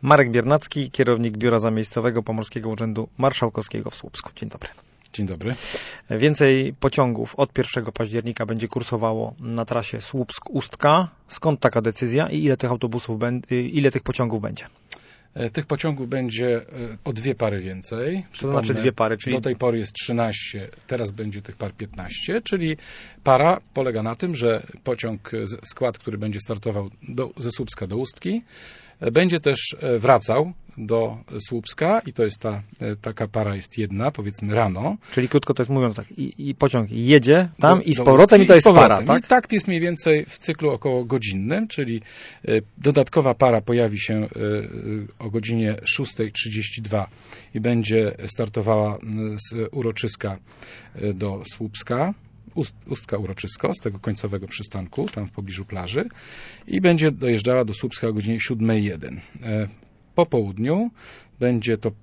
Marek Biernacki, kierownik Biura Zamiejscowego Pomorskiego Urzędu Marszałkowskiego w Słupsku. Dzień dobry. Dzień dobry. Więcej pociągów od 1 października będzie kursowało na trasie Słupsk-Ustka. Skąd taka decyzja i ile tych pociągów będzie? Tych pociągów będzie o 2 pary więcej. To znaczy 2 pary? Czyli... Do tej pory jest 13, teraz będzie tych par 15, czyli para polega na tym, że pociąg, skład, który będzie startował ze Słupska do Ustki, będzie też wracał do Słupska i to jest taka para jest jedna, powiedzmy rano. Czyli krótko to jest mówiąc tak, i pociąg jedzie tam i z powrotem i to jest para, tak? I takt jest mniej więcej w cyklu około godzinnym, czyli dodatkowa para pojawi się o godzinie 6:32 i będzie startowała z Uroczyska do Słupska. Ustka Uroczysko, z tego końcowego przystanku, tam w pobliżu plaży i będzie dojeżdżała do Słupska o godzinie 7:01. Po południu będzie to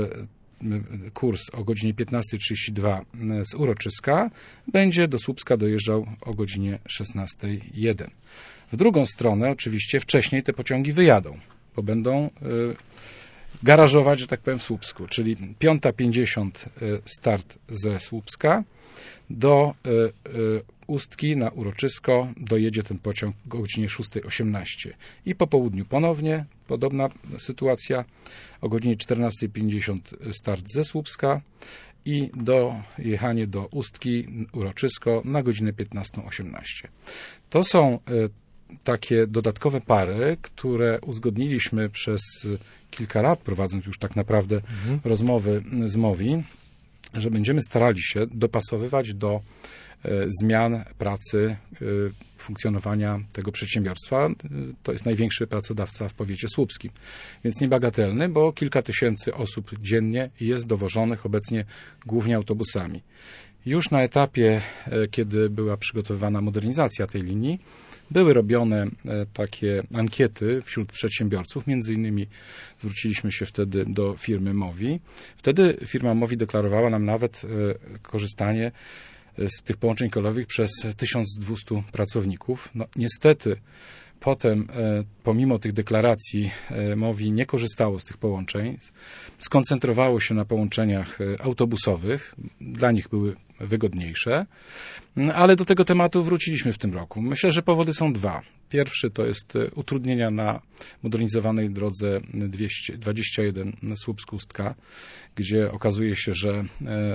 kurs o godzinie 15:32 z Uroczyska, będzie do Słupska dojeżdżał o godzinie 16:01. W drugą stronę oczywiście wcześniej te pociągi wyjadą, bo będą garażować, że tak powiem, w Słupsku, czyli 5:50 start ze Słupska, do Ustki na Uroczysko dojedzie ten pociąg o godzinie 6:18. I po południu ponownie podobna sytuacja, o godzinie 14:50 start ze Słupska i dojechanie do Ustki, Uroczysko na godzinę 15:18. To są takie dodatkowe pary, które uzgodniliśmy przez kilka lat, prowadząc już tak naprawdę rozmowy z MOWI, że będziemy starali się dopasowywać do zmian pracy, funkcjonowania tego przedsiębiorstwa. To jest największy pracodawca w powiecie słupskim, więc niebagatelny, bo kilka tysięcy osób dziennie jest dowożonych obecnie głównie autobusami. Już na etapie, kiedy była przygotowywana modernizacja tej linii, były robione takie ankiety wśród przedsiębiorców, między innymi zwróciliśmy się wtedy do firmy MOWI. Wtedy firma MOWI deklarowała nam nawet korzystanie z tych połączeń kolejowych przez 1200 pracowników. No, niestety potem, pomimo tych deklaracji, MOWI nie korzystało z tych połączeń, skoncentrowało się na połączeniach autobusowych, dla nich były wygodniejsze, ale do tego tematu wróciliśmy w tym roku. Myślę, że powody są 2. Pierwszy to jest utrudnienia na modernizowanej drodze 221 Słupsk-Ustka, gdzie okazuje się, że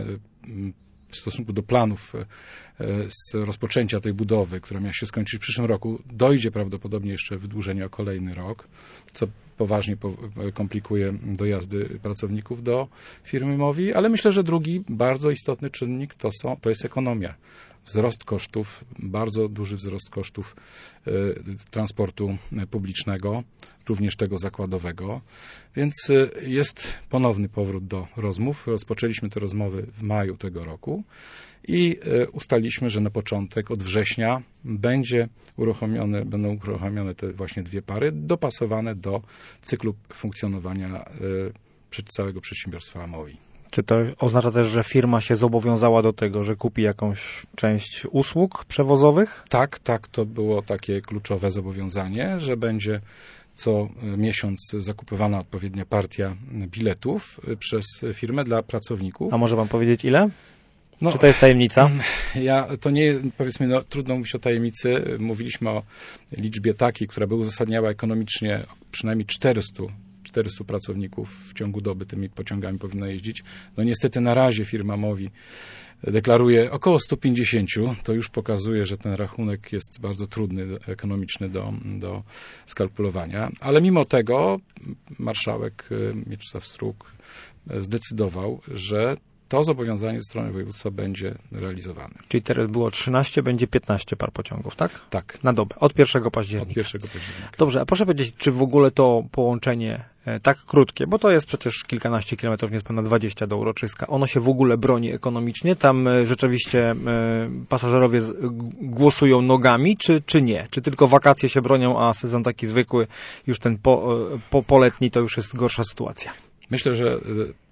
w stosunku do planów z rozpoczęcia tej budowy, która miała się skończyć w przyszłym roku, dojdzie prawdopodobnie jeszcze wydłużenie o kolejny rok, co poważnie komplikuje dojazdy pracowników do firmy MOWI, ale myślę, że drugi bardzo istotny czynnik to jest ekonomia. Wzrost kosztów, bardzo duży wzrost kosztów transportu publicznego, również tego zakładowego, więc jest ponowny powrót do rozmów. Rozpoczęliśmy te rozmowy w maju tego roku i ustaliliśmy, że na początek od września będą uruchomione te właśnie 2 pary dopasowane do cyklu funkcjonowania całego przedsiębiorstwa MOWI. Czy to oznacza też, że firma się zobowiązała do tego, że kupi jakąś część usług przewozowych? Tak, to było takie kluczowe zobowiązanie, że będzie co miesiąc zakupywana odpowiednia partia biletów przez firmę dla pracowników. A może pan powiedzieć ile? Czy to jest tajemnica? Powiedzmy, trudno mówić o tajemnicy. Mówiliśmy o liczbie takiej, która by uzasadniała ekonomicznie przynajmniej 400 pracowników w ciągu doby tymi pociągami powinno jeździć. No niestety na razie firma MOWI deklaruje około 150. To już pokazuje, że ten rachunek jest bardzo trudny, ekonomiczny do skalkulowania. Ale mimo tego marszałek Mieczysław Struk zdecydował, że to zobowiązanie ze strony województwa będzie realizowane. Czyli teraz było 13, będzie 15 par pociągów, tak? Tak. Na dobę, od 1 października. Od 1 października. Dobrze, a proszę powiedzieć, czy w ogóle to połączenie tak krótkie, bo to jest przecież kilkanaście kilometrów, niespełna 20 do Uroczyska, ono się w ogóle broni ekonomicznie? Tam rzeczywiście pasażerowie głosują nogami, czy nie? Czy tylko wakacje się bronią, a sezon taki zwykły, już ten poletni, to już jest gorsza sytuacja? Myślę, że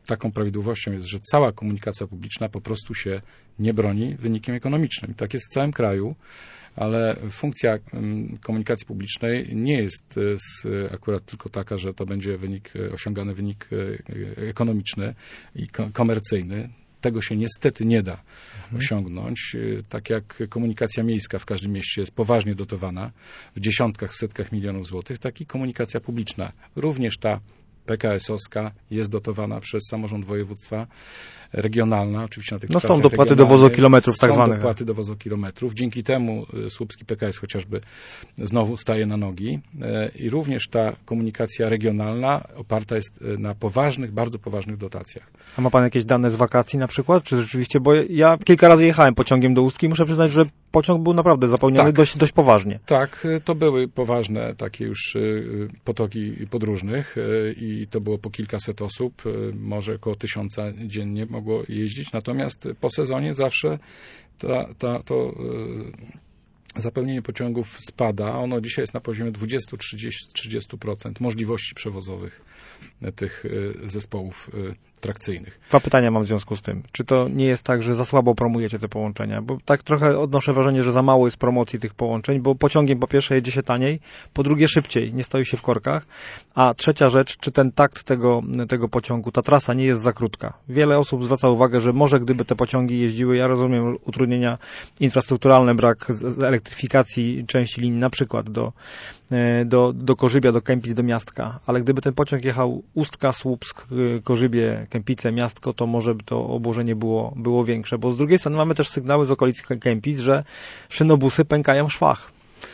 taką prawidłowością jest, że cała komunikacja publiczna po prostu się nie broni wynikiem ekonomicznym. Tak jest w całym kraju, ale funkcja komunikacji publicznej nie jest akurat tylko taka, że to będzie osiągany wynik ekonomiczny i komercyjny. Tego się niestety nie da osiągnąć. Tak jak komunikacja miejska w każdym mieście jest poważnie dotowana w dziesiątkach, w setkach milionów złotych, tak i komunikacja publiczna, również ta PKS-owska, jest dotowana przez samorząd województwa, regionalna, oczywiście na tych No są dopłaty do wozokilometrów tak zwanych. Są dopłaty do wozokilometrów. Dzięki temu słupski PKS chociażby znowu staje na nogi i również ta komunikacja regionalna oparta jest na poważnych, bardzo poważnych dotacjach. A ma pan jakieś dane z wakacji na przykład? Czy rzeczywiście, bo ja kilka razy jechałem pociągiem do Ustki i muszę przyznać, że pociąg był naprawdę zapełniony dość poważnie. Tak, to były poważne takie już potoki podróżnych i to było po kilkaset osób, może około 1000 dziennie mogło jeździć, natomiast po sezonie zawsze to zapełnienie pociągów spada. Ono dzisiaj jest na poziomie 20-30% możliwości przewozowych tych zespołów trakcyjnych. 2 pytania mam w związku z tym. Czy to nie jest tak, że za słabo promujecie te połączenia? Bo tak trochę odnoszę wrażenie, że za mało jest promocji tych połączeń, bo pociągiem po pierwsze jedzie się taniej, po drugie szybciej, nie stoi się w korkach, a trzecia rzecz, czy ten takt tego pociągu, ta trasa nie jest za krótka. Wiele osób zwraca uwagę, że może gdyby te pociągi jeździły, ja rozumiem utrudnienia infrastrukturalne, brak elektryfikacji części linii, na przykład do Korzybia, do Kępic, do Miastka, ale gdyby ten pociąg jechał Ustka, Słupsk, Korzybie, Kępice, Miastko, to może by to obłożenie było większe, bo z drugiej strony mamy też sygnały z okolic Kępic, że szynobusy pękają w szwach.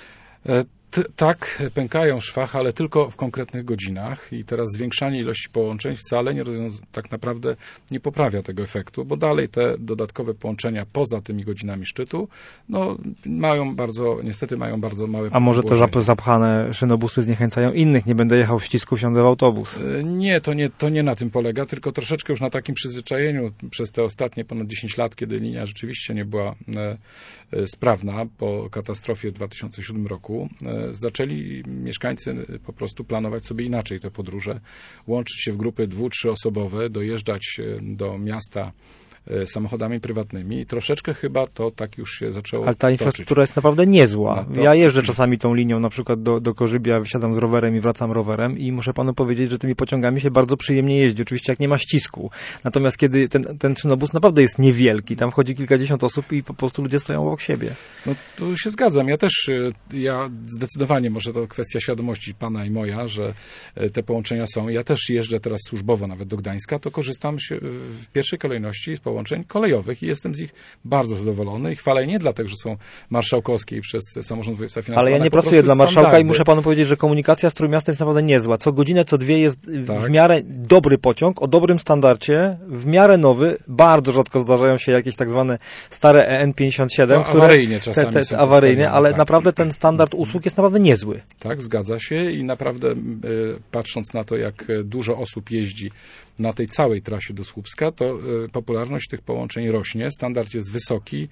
Tak, pękają w szwach, ale tylko w konkretnych godzinach i teraz zwiększanie ilości połączeń wcale tak naprawdę nie poprawia tego efektu, bo dalej te dodatkowe połączenia poza tymi godzinami szczytu niestety mają bardzo małe A może te zapchane szynobusy zniechęcają innych? Nie będę jechał w ścisku, wsiądę w autobus. Nie, to nie na tym polega, tylko troszeczkę już na takim przyzwyczajeniu przez te ostatnie ponad 10 lat, kiedy linia rzeczywiście nie była sprawna po katastrofie w 2007 roku. Zaczęli mieszkańcy po prostu planować sobie inaczej te podróże, łączyć się w grupy 2-3 osobowe, dojeżdżać do miasta samochodami prywatnymi i troszeczkę chyba to tak już się zaczęło Ale ta infrastruktura jest naprawdę niezła. Ja jeżdżę czasami tą linią na przykład do Korzybia, wsiadam z rowerem i wracam rowerem i muszę panu powiedzieć, że tymi pociągami się bardzo przyjemnie jeździ. Oczywiście jak nie ma ścisku. Natomiast kiedy ten szynobus naprawdę jest niewielki, tam wchodzi kilkadziesiąt osób i po prostu ludzie stoją obok siebie. No tu się zgadzam. Ja zdecydowanie, może to kwestia świadomości pana i moja, że te połączenia są. Ja też jeżdżę teraz służbowo nawet do Gdańska, to korzystam w pierwszej kolejności z połączeń kolejowych i jestem z nich bardzo zadowolony i chwalę nie dlatego, że są marszałkowskie i przez samorząd województwa finansowane. Ale ja nie pracuję dla marszałka i muszę panu powiedzieć, że komunikacja z Trójmiastem jest naprawdę niezła. Co godzinę, co dwie jest w miarę dobry pociąg, o dobrym standardzie, w miarę nowy. Bardzo rzadko zdarzają się jakieś tak zwane stare EN57, które awaryjnie czasami są awaryjne, ale naprawdę ten standard usług jest naprawdę niezły. Tak, zgadza się i naprawdę patrząc na to, jak dużo osób jeździ na tej całej trasie do Słupska, to popularność tych połączeń rośnie, standard jest wysoki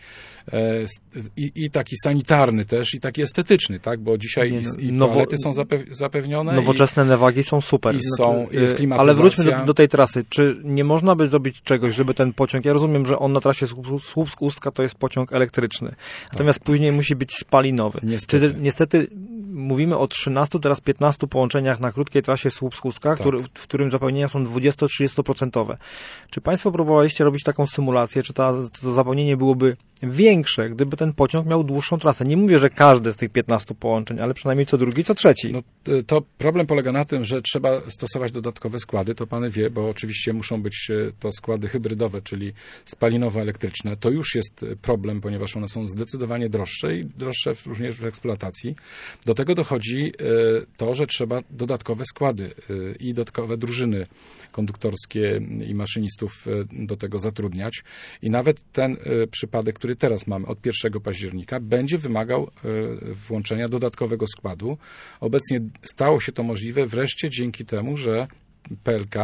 i taki sanitarny też, i taki estetyczny, tak, bo dzisiaj toalety są zapewnione. Nowoczesne newagi są super. Jest klimatyzacja. Ale wróćmy do tej trasy. Czy nie można by zrobić czegoś, żeby ten pociąg, ja rozumiem, że on na trasie Słupsk-Ustka to jest pociąg elektryczny, natomiast później musi być spalinowy. Niestety mówimy o 13, teraz 15 połączeniach na krótkiej trasie Słupsk-Ustka, w którym zapełnienia są 20-30%. Czy państwo próbowaliście robić taką symulację, czy to zapełnienie byłoby większe, gdyby ten pociąg miał dłuższą trasę? Nie mówię, że każde z tych 15 połączeń, ale przynajmniej co drugi, co trzeci. No, to problem polega na tym, że trzeba stosować dodatkowe składy, to pan wie, bo oczywiście muszą być to składy hybrydowe, czyli spalinowo-elektryczne. To już jest problem, ponieważ one są zdecydowanie droższe i droższe również w eksploatacji. Do tego dochodzi to, że trzeba dodatkowe składy i dodatkowe drużyny konduktorskie i maszynistów do tego zatrudniać. I nawet ten przypadek, który teraz mamy od 1 października, będzie wymagał włączenia dodatkowego składu. Obecnie stało się to możliwe wreszcie dzięki temu, że PLK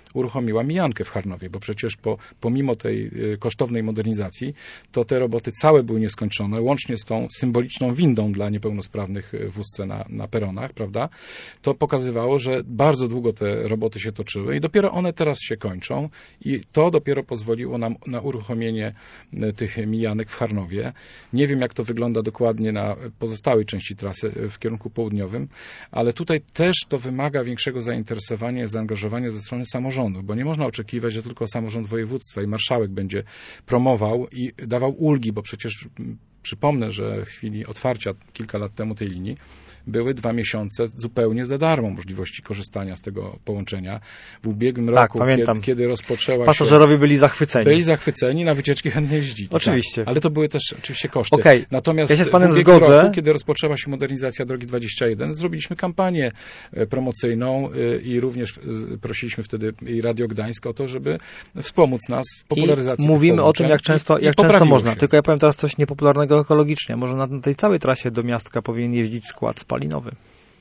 uruchomiła mijankę w Charnowie, bo przecież pomimo tej kosztownej modernizacji, to te roboty całe były nieskończone, łącznie z tą symboliczną windą dla niepełnosprawnych w wózce na peronach, prawda? To pokazywało, że bardzo długo te roboty się toczyły i dopiero one teraz się kończą i to dopiero pozwoliło nam na uruchomienie tych mijanek w Charnowie. Nie wiem, jak to wygląda dokładnie na pozostałej części trasy w kierunku południowym, ale tutaj też to wymaga większego zainteresowania i zaangażowania ze strony samorządu, bo nie można oczekiwać, że tylko samorząd województwa i marszałek będzie promował i dawał ulgi, bo przecież przypomnę, że w chwili otwarcia kilka lat temu tej linii były 2 miesiące zupełnie za darmo możliwości korzystania z tego połączenia. W ubiegłym roku, kiedy rozpoczęła pasażerowie byli zachwyceni. Byli zachwyceni, na wycieczki chętnie jeździli. Oczywiście. Tak, ale to były też oczywiście koszty. Okay. Natomiast ja się z panem w ubiegłym zgodzę. roku, kiedy rozpoczęła się modernizacja drogi 21, zrobiliśmy kampanię promocyjną i również prosiliśmy wtedy i Radio Gdańsk o to, żeby wspomóc nas w popularyzacji. I mówimy o tym, jak często można. Się. Tylko ja powiem teraz coś niepopularnego ekologicznie. Może na tej całej trasie do Miastka powinien jeździć skład spalinowy.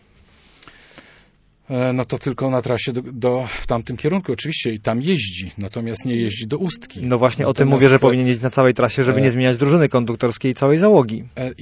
No to tylko na trasie w tamtym kierunku oczywiście i tam jeździ, natomiast nie jeździ do Ustki. No właśnie o tym mówię, że powinien jeździć na całej trasie, żeby nie zmieniać drużyny konduktorskiej i całej załogi.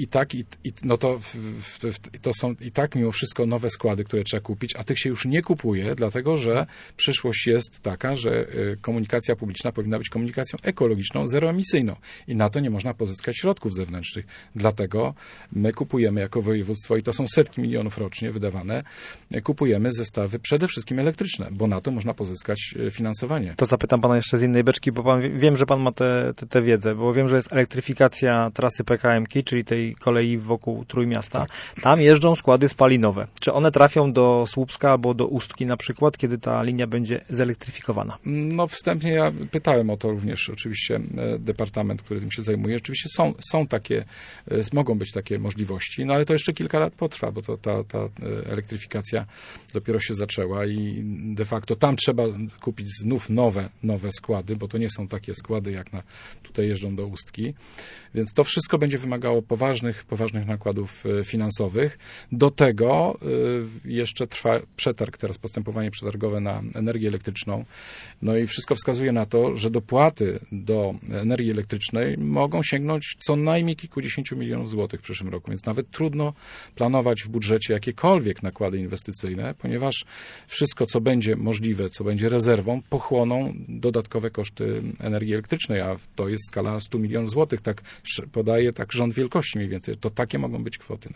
To są i tak mimo wszystko nowe składy, które trzeba kupić, a tych się już nie kupuje, dlatego że przyszłość jest taka, że komunikacja publiczna powinna być komunikacją ekologiczną, zeroemisyjną i na to nie można pozyskać środków zewnętrznych. Dlatego my kupujemy jako województwo i to są setki milionów rocznie wydawane, kupujemy zestawy przede wszystkim elektryczne, bo na to można pozyskać finansowanie. To zapytam pana jeszcze z innej beczki, bo wiem, że pan ma tę wiedzę, bo wiem, że jest elektryfikacja trasy PKM-ki, czyli tej kolei wokół Trójmiasta. Tak. Tam jeżdżą składy spalinowe. Czy one trafią do Słupska albo do Ustki na przykład, kiedy ta linia będzie zelektryfikowana? No wstępnie ja pytałem o to również oczywiście departament, który tym się zajmuje. Oczywiście mogą być takie możliwości, no ale to jeszcze kilka lat potrwa, bo to ta elektryfikacja dopiero się zaczęła i de facto tam trzeba kupić znów nowe składy, bo to nie są takie składy, jak tutaj jeżdżą do Ustki. Więc to wszystko będzie wymagało poważnych nakładów finansowych. Do tego jeszcze trwa przetarg, teraz postępowanie przetargowe na energię elektryczną. No i wszystko wskazuje na to, że dopłaty do energii elektrycznej mogą sięgnąć co najmniej kilkudziesięciu milionów złotych w przyszłym roku, więc nawet trudno planować w budżecie jakiekolwiek nakłady inwestycyjne, ponieważ wszystko, co będzie możliwe, co będzie rezerwą, pochłoną dodatkowe koszty energii elektrycznej, a to jest skala 100 milionów złotych, tak podaje rząd wielkości mniej więcej. To takie mogą być kwoty.